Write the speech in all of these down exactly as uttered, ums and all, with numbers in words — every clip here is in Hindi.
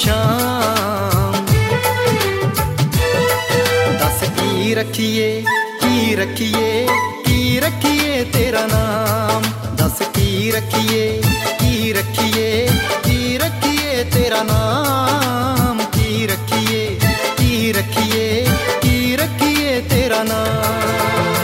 शाम। दस की रखिए की रखिए की रखिए तेरा नाम। दस की रखिए की रखिए की रखिए तेरा नाम। की रखिए की रखिए की रखिए तेरा नाम।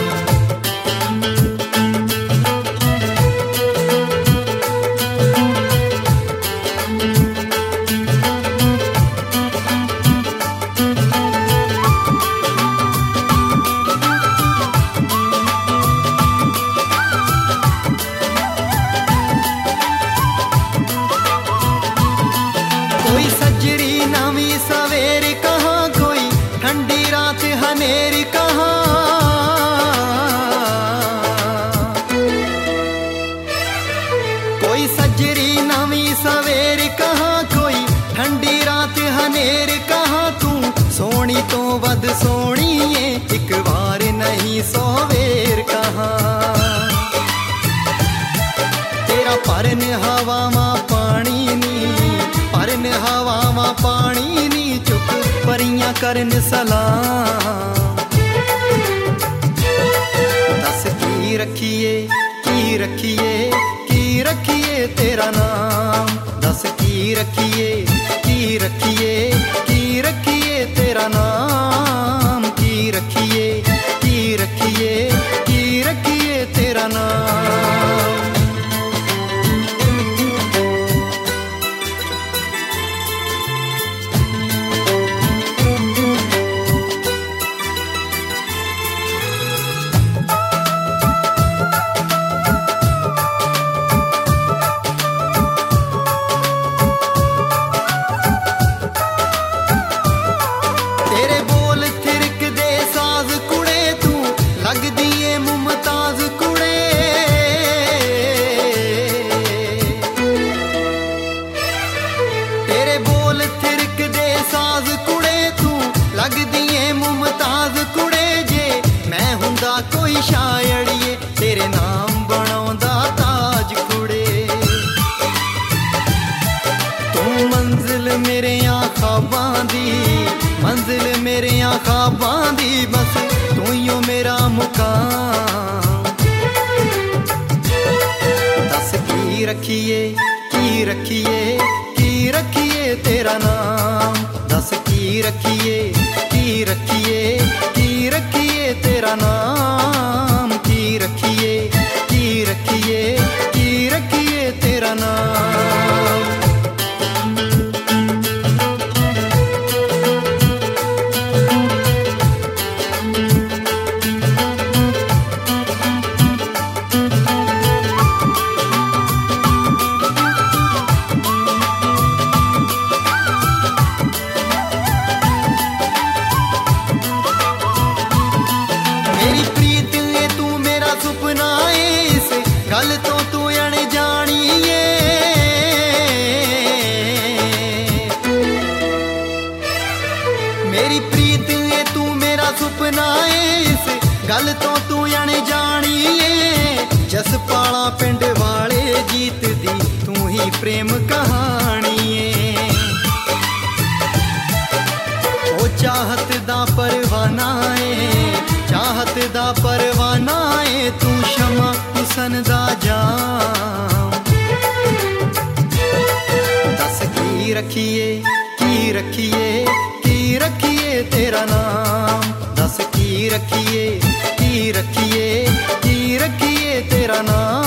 कोई सजरी नवी सवेर कहाँ, कोई ठंडी रात हनेरी कहाँ। कोई सजरी नवी सवेर कहाँ, कोई ठंडी रात हनेर कहाँ। तू सोनी तो वध सोनी है एक बार नहीं सौ वेर कहाँ। तेरा परन हवा मां पानी नी, परन हवा मां पानी नी चुक परियां करन सलाम। दस की रखिए की रखिए की रखिए तेरा नाम। दस की रखिए की रखिए की रखिए तेरा नाम। की रखिए की रखिए की रखिए तेरा नाम। तेरे बोल थिरक दे साज कुड़े, तू लग दिए मुमताज कुड़े। तेरे बोल थिरक दे साज कुड़े, तू लग दिए मुमताज कुड़े। जे मैं हुंदा कोई शायड़िए तेरे नाम बनाउंदा ताज कुड़े। तू मंजिल मेरे ख्वाबां दी, मंजिल मेरे ख्वाबां दी, बस तू ही हो मेरा मुकाम। दस की रखिए की रखिए की रखिए तेरा नाम। दस की रखिए की रखिए की रखिए तेरा नाम। की रखिए की रखिए की रखिए तेरा नाम। मेरी प्रीत है तू मेरा सुपना है, इस गल तो तू अनजानी है। मेरी प्रीत है तू मेरा सुपना है, इस गल तो तू अनजानी है। जसपाला पिंड वाले गीत दी तू ही प्रेम कहानी है। ओ चाहत दा परवाना है, चाहत दा परवाना है, तू शमा हुसन दा जाम। दस की रखिए की रखिए की रखिए तेरा नाम। दस की रखिए की रखिए की रखिए तेरा नाम।